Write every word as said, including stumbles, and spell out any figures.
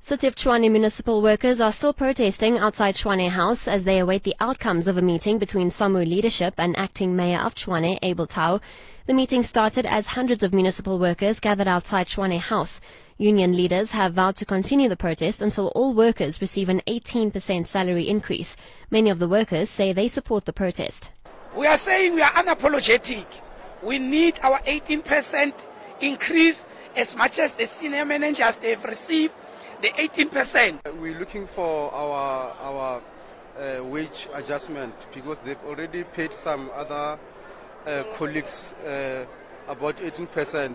City of Tshwane municipal workers are still protesting outside Tshwane House as they await the outcomes of a meeting between SAMWU leadership and acting mayor of Tshwane, Abel Tau. The meeting started as hundreds of municipal workers gathered outside Tshwane House. Union leaders have vowed to continue the protest until all workers receive an eighteen percent salary increase. Many of the workers say they support the protest. We are saying we are unapologetic. We need our eighteen percent increase as much as the senior managers they've received the eighteen percent. We're looking for our our uh, wage adjustment because they've already paid some other uh, colleagues uh, about eighteen percent.